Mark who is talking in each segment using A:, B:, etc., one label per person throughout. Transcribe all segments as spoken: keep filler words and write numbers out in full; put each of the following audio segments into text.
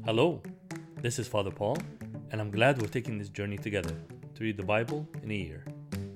A: Hello, this is Father Paul, and I'm glad we're taking this journey together to read the Bible in a year.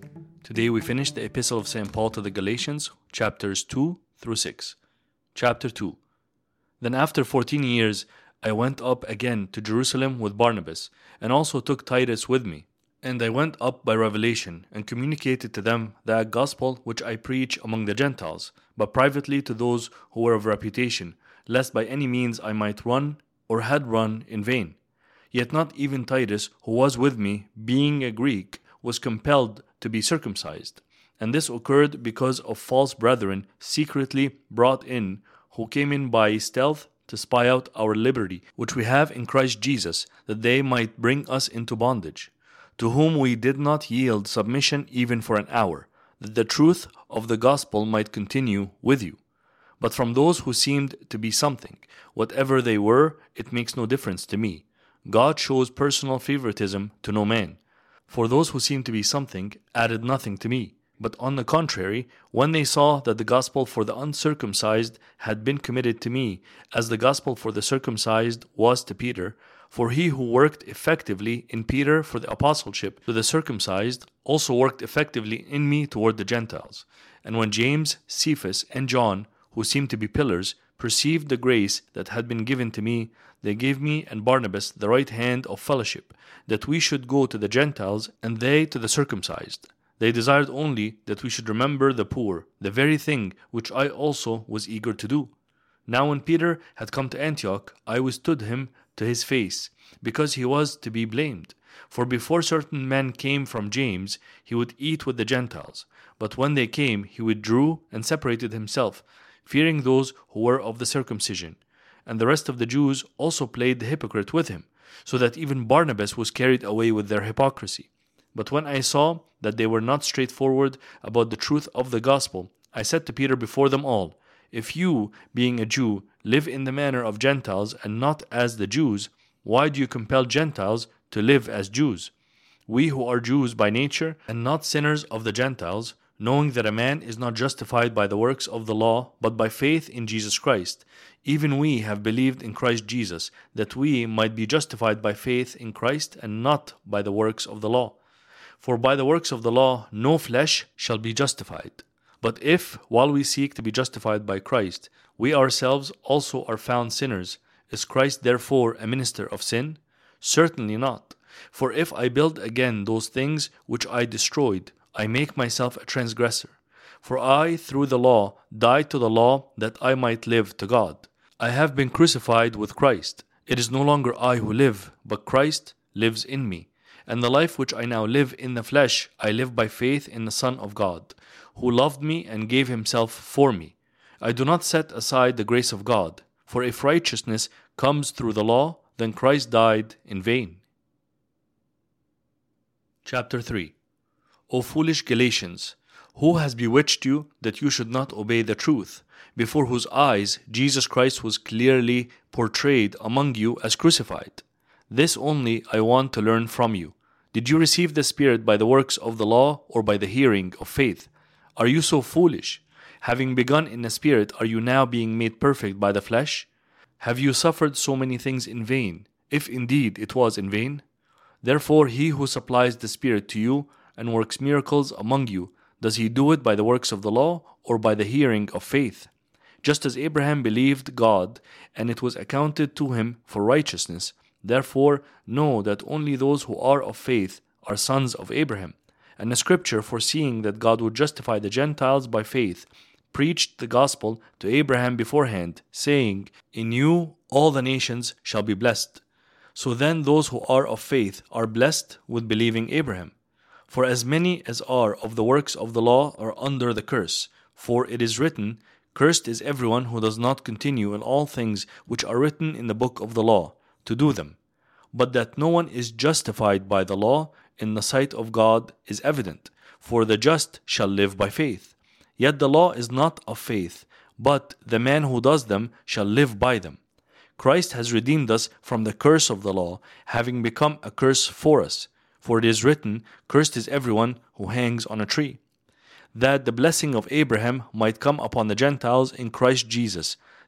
A: Today we finish the Epistle of Saint Paul to the Galatians, chapters two through six. Chapter two. Then after fourteen years, I went up again to Jerusalem with Barnabas, and also took Titus with me. And I went up by revelation, and communicated to them that gospel which I preach among the Gentiles, but privately to those who were of reputation, lest by any means I might run, or had run, in vain. Yet not even Titus, who was with me, being a Greek, was compelled to be circumcised. And this occurred because of false brethren secretly brought in, who came in by stealth to spy out our liberty, which we have in Christ Jesus, that they might bring us into bondage, to whom we did not yield submission even for an hour, that the truth of the gospel might continue with you. But from those who seemed to be something, whatever they were, it makes no difference to me. God shows personal favoritism to no man. For those who seemed to be something added nothing to me. But on the contrary, when they saw that the gospel for the uncircumcised had been committed to me, as the gospel for the circumcised was to Peter, for he who worked effectively in Peter for the apostleship to the circumcised also worked effectively in me toward the Gentiles. And when James, Cephas, and John, who seemed to be pillars, perceived the grace that had been given to me, they gave me and Barnabas the right hand of fellowship, that we should go to the Gentiles, and they to the circumcised. They desired only that we should remember the poor, the very thing which I also was eager to do. Now when Peter had come to Antioch, I withstood him to his face, because he was to be blamed. For before certain men came from James, he would eat with the Gentiles. But when they came, he withdrew and separated himself, fearing those who were of the circumcision. And the rest of the Jews also played the hypocrite with him, so that even Barnabas was carried away with their hypocrisy. But when I saw that they were not straightforward about the truth of the gospel, I said to Peter before them all, If you, being a Jew, live in the manner of Gentiles and not as the Jews, why do you compel Gentiles to live as Jews? We who are Jews by nature and not sinners of the Gentiles, knowing that a man is not justified by the works of the law, but by faith in Jesus Christ. Even we have believed in Christ Jesus, that we might be justified by faith in Christ and not by the works of the law. For by the works of the law no flesh shall be justified. But if, while we seek to be justified by Christ, we ourselves also are found sinners, is Christ therefore a minister of sin? Certainly not. For if I build again those things which I destroyed, I make myself a transgressor. For I, through the law, died to the law that I might live to God. I have been crucified with Christ. It is no longer I who live, but Christ lives in me. And the life which I now live in the flesh, I live by faith in the Son of God, who loved me and gave himself for me. I do not set aside the grace of God, for if righteousness comes through the law, then Christ died in vain. Chapter three. O foolish Galatians, who has bewitched you that you should not obey the truth, before whose eyes Jesus Christ was clearly portrayed among you as crucified? This only I want to learn from you. Did you receive the Spirit by the works of the law or by the hearing of faith? Are you so foolish? Having begun in the Spirit, are you now being made perfect by the flesh? Have you suffered so many things in vain, if indeed it was in vain? Therefore he who supplies the Spirit to you and works miracles among you, does he do it by the works of the law or by the hearing of faith? Just as Abraham believed God, and it was accounted to him for righteousness, therefore know that only those who are of faith are sons of Abraham. And the scripture, foreseeing that God would justify the Gentiles by faith, preached the gospel to Abraham beforehand, saying, In you all the nations shall be blessed. So then those who are of faith are blessed with believing Abraham. For as many as are of the works of the law are under the curse. For it is written, Cursed is everyone who does not continue in all things which are written in the book of the law, to do them. But that no one is justified by the law in the sight of God is evident, for the just shall live by faith. Yet the law is not of faith, but the man who does them shall live by them. Christ has redeemed us from the curse of the law, having become a curse for us. For it is written, Cursed is everyone who hangs on a tree. That the blessing of Abraham might come upon the Gentiles in Christ Jesus,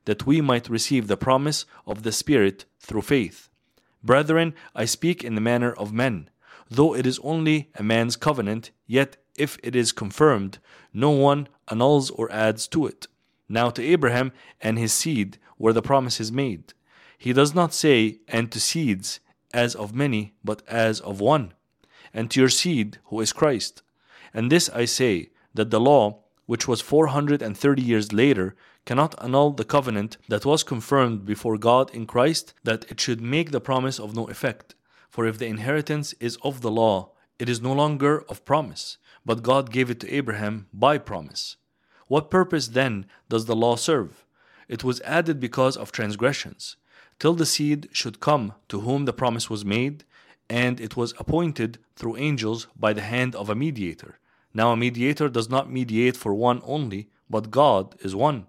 A: that we might receive the promise of the Spirit through faith. Brethren, I speak in the manner of men. Though it is only a man's covenant, yet if it is confirmed, no one annuls or adds to it. Now to Abraham and his seed were the promises made. He does not say, and to seeds, as of many, but as of one, and to your seed, who is Christ. And this I say, that the law, which was four hundred thirty years later, cannot annul the covenant that was confirmed before God in Christ, that it should make the promise of no effect. For if the inheritance is of the law, it is no longer of promise, but God gave it to Abraham by promise. What purpose then does the law serve? It was added because of transgressions, till the seed should come to whom the promise was made, and it was appointed through angels by the hand of a mediator. Now a mediator does not mediate for one only, but God is one.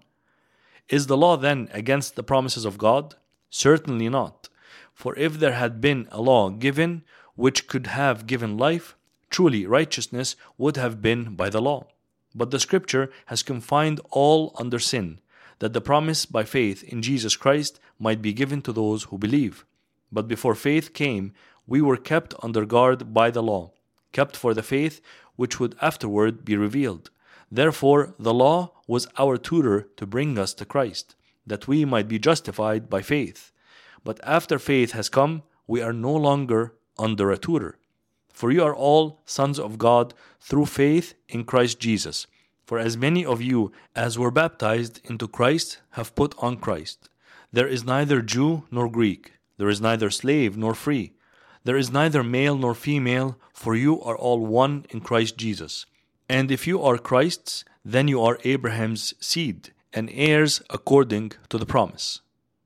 A: Is the law then against the promises of God? Certainly not. For if there had been a law given which could have given life, truly righteousness would have been by the law. But the Scripture has confined all under sin, that the promise by faith in Jesus Christ might be given to those who believe. But before faith came, we were kept under guard by the law, kept for the faith which would afterward be revealed. Therefore the law was our tutor to bring us to Christ, that we might be justified by faith. But after faith has come, we are no longer under a tutor. For you are all sons of God through faith in Christ Jesus. For as many of you as were baptized into Christ have put on Christ. There is neither Jew nor Greek, there is neither slave nor free, there is neither male nor female, for you are all one in Christ Jesus. And if you are Christ's, then you are Abraham's seed, and heirs according to the promise.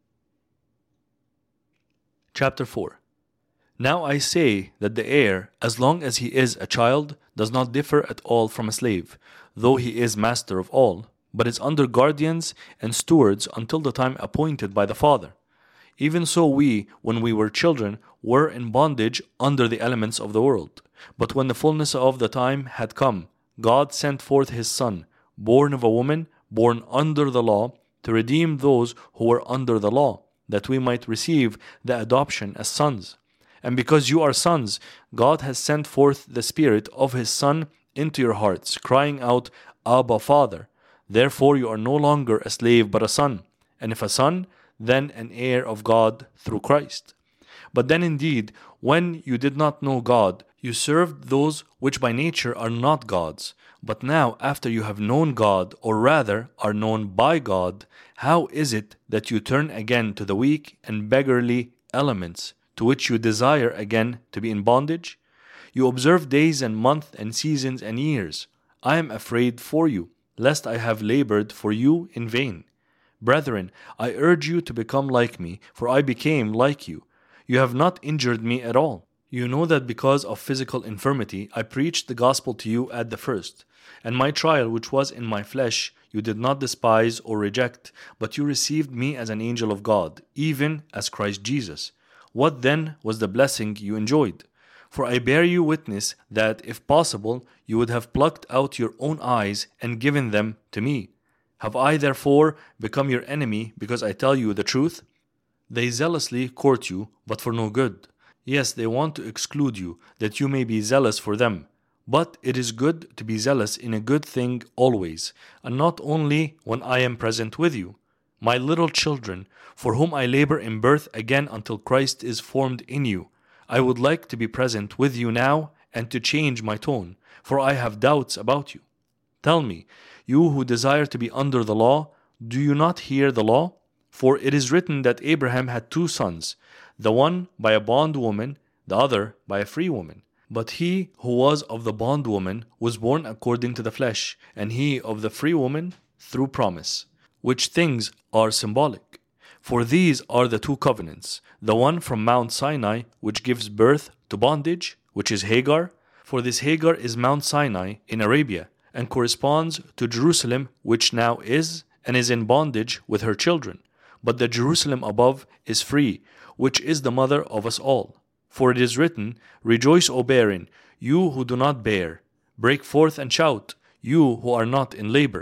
A: Chapter four. Now I say that the heir, as long as he is a child, does not differ at all from a slave, though he is master of all, but is under guardians and stewards until the time appointed by the Father. Even so we, when we were children, were in bondage under the elements of the world. But when the fullness of the time had come, God sent forth His Son, born of a woman, born under the law, to redeem those who were under the law, that we might receive the adoption as sons. And because you are sons, God has sent forth the Spirit of His Son into your hearts, crying out, Abba, Father. Therefore you are no longer a slave but a son, and if a son, then an heir of God through Christ. But then indeed, when you did not know God, you served those which by nature are not gods. But now, after you have known God, or rather are known by God, how is it that you turn again to the weak and beggarly elements, to which you desire again to be in bondage? You observe days and months and seasons and years. I am afraid for you, lest I have labored for you in vain. Brethren, I urge you to become like me, for I became like you. You have not injured me at all. You know that because of physical infirmity I preached the gospel to you at the first. And my trial which was in my flesh you did not despise or reject, but you received me as an angel of God, even as Christ Jesus. What then was the blessing you enjoyed? For I bear you witness that, if possible, you would have plucked out your own eyes and given them to me. Have I therefore become your enemy because I tell you the truth? They zealously court you, but for no good. Yes, they want to exclude you, that you may be zealous for them. But it is good to be zealous in a good thing always, and not only when I am present with you. My little children, for whom I labor in birth again until Christ is formed in you, I would like to be present with you now and to change my tone, for I have doubts about you. Tell me, you who desire to be under the law, do you not hear the law? For it is written that Abraham had two sons, the one by a bondwoman, the other by a free woman. But he who was of the bondwoman was born according to the flesh, and he of the free woman through promise, which things are symbolic. For these are the two covenants, the one from Mount Sinai, which gives birth to bondage, which is Hagar. For this Hagar is Mount Sinai in Arabia, and corresponds to Jerusalem, which now is, and is in bondage with her children. But the Jerusalem above is free, which is the mother of us all. For it is written, Rejoice, O barren, you who do not bear. Break forth and shout, you who are not in labor.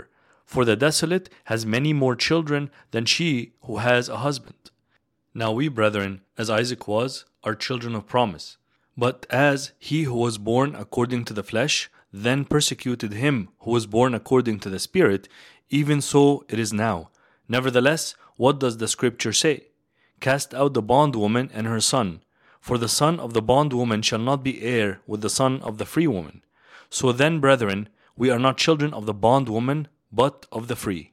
A: For the desolate has many more children than she who has a husband. Now we, brethren, as Isaac was, are children of promise. But as he who was born according to the flesh then persecuted him who was born according to the Spirit, even so it is now. Nevertheless, what does the Scripture say? Cast out the bondwoman and her son, for the son of the bondwoman shall not be heir with the son of the free woman. So then, brethren, we are not children of the bondwoman, but of the free.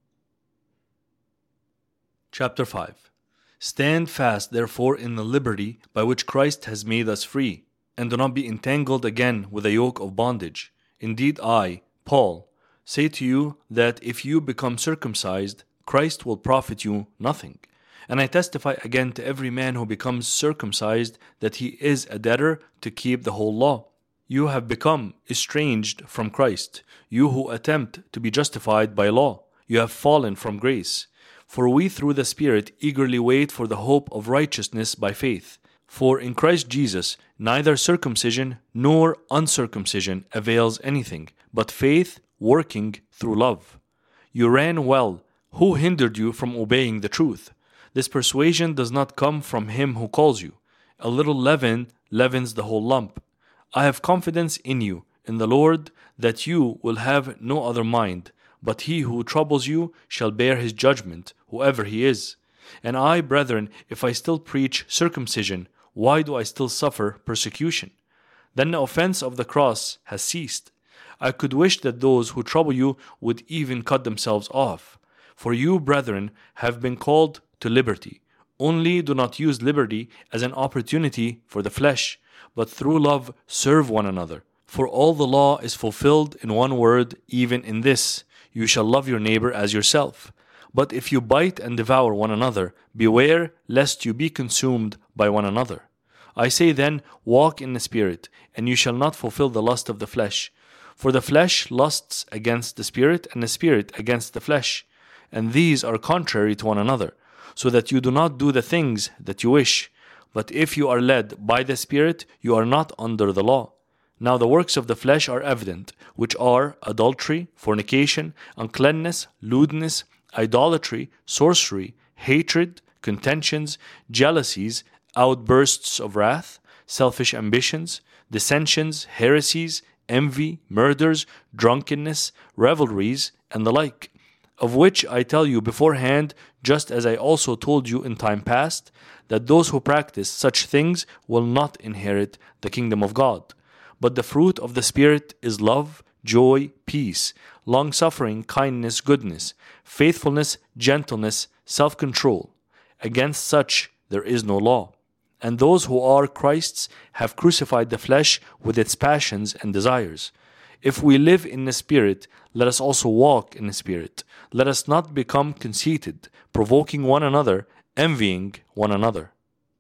A: Chapter five. Stand fast, therefore, in the liberty by which Christ has made us free, and do not be entangled again with a yoke of bondage. Indeed, I, Paul, say to you that if you become circumcised, Christ will profit you nothing. And I testify again to every man who becomes circumcised that he is a debtor to keep the whole law. You have become estranged from Christ, you who attempt to be justified by law. You have fallen from grace. For we through the Spirit eagerly wait for the hope of righteousness by faith. For in Christ Jesus neither circumcision nor uncircumcision avails anything, but faith working through love. You ran well. Who hindered you from obeying the truth? This persuasion does not come from him who calls you. A little leaven leavens the whole lump. I have confidence in you, in the Lord, that you will have no other mind, but he who troubles you shall bear his judgment, whoever he is. And I, brethren, if I still preach circumcision, why do I still suffer persecution? Then the offense of the cross has ceased. I could wish that those who trouble you would even cut themselves off. For you, brethren, have been called to liberty. Only do not use liberty as an opportunity for the flesh, but through love serve one another. For all the law is fulfilled in one word, even in this: you shall love your neighbor as yourself. But if you bite and devour one another, beware lest you be consumed by one another. I say then, walk in the Spirit, and you shall not fulfill the lust of the flesh. For the flesh lusts against the Spirit, and the Spirit against the flesh. And these are contrary to one another, so that you do not do the things that you wish. But if you are led by the Spirit, you are not under the law. Now the works of the flesh are evident, which are adultery, fornication, uncleanness, lewdness, idolatry, sorcery, hatred, contentions, jealousies, outbursts of wrath, selfish ambitions, dissensions, heresies, envy, murders, drunkenness, revelries, and the like, of which I tell you beforehand, just as I also told you in time past, that those who practice such things will not inherit the kingdom of God. But the fruit of the Spirit is love, joy, peace, long-suffering, kindness, goodness, faithfulness, gentleness, self-control. Against such there is no law. And those who are Christ's have crucified the flesh with its passions and desires. If we live in the Spirit, let us also walk in the Spirit. Let us not become conceited, provoking one another, envying one another.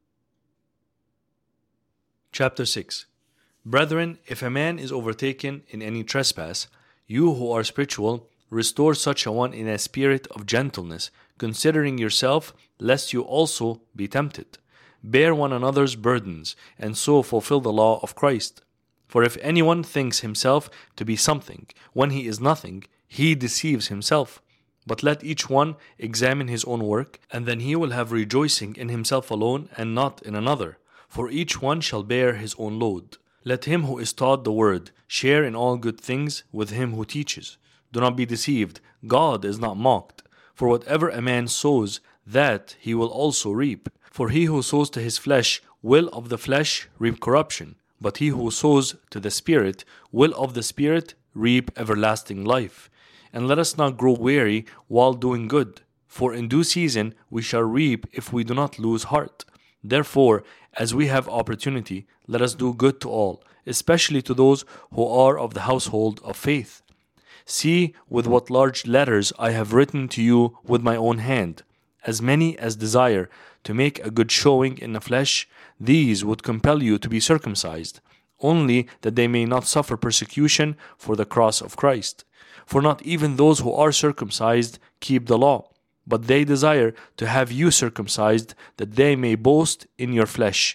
A: Chapter six. Brethren, if a man is overtaken in any trespass, you who are spiritual, restore such a one in a spirit of gentleness, considering yourself, lest you also be tempted. Bear one another's burdens, and so fulfill the law of Christ. For if anyone thinks himself to be something, when he is nothing, he deceives himself. But let each one examine his own work, and then he will have rejoicing in himself alone, and not in another. For each one shall bear his own load. Let him who is taught the word share in all good things with him who teaches. Do not be deceived, God is not mocked. For whatever a man sows, that he will also reap. For he who sows to his flesh will of the flesh reap corruption, but he who sows to the Spirit will of the Spirit reap everlasting life. And let us not grow weary while doing good, for in due season we shall reap if we do not lose heart. Therefore, as we have opportunity, let us do good to all, especially to those who are of the household of faith. See with what large letters I have written to you with my own hand. As many as desire to make a good showing in the flesh, these would compel you to be circumcised, only that they may not suffer persecution for the cross of Christ. For not even those who are circumcised keep the law, but they desire to have you circumcised, that they may boast in your flesh.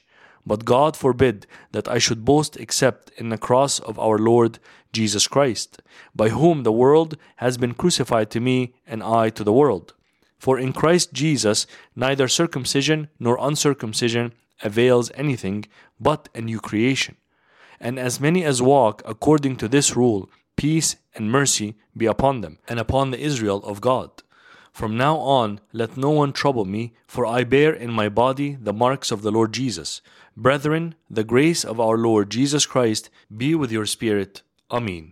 A: But God forbid that I should boast except in the cross of our Lord Jesus Christ, by whom the world has been crucified to me, and I to the world. For in Christ Jesus neither circumcision nor uncircumcision avails anything, but a new creation. And as many as walk according to this rule, peace and mercy be upon them, and upon the Israel of God. From now on, let no one trouble me, for I bear in my body the marks of the Lord Jesus. Brethren, the grace of our Lord Jesus Christ be with your spirit. Amen.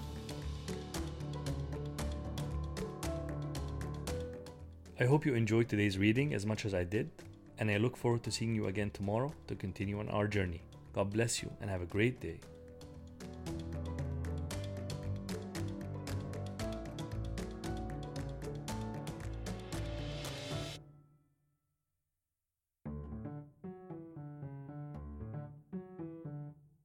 A: I hope you enjoyed today's reading as much as I did, and I look forward to seeing you again tomorrow to continue on our journey. God bless you and have a great day.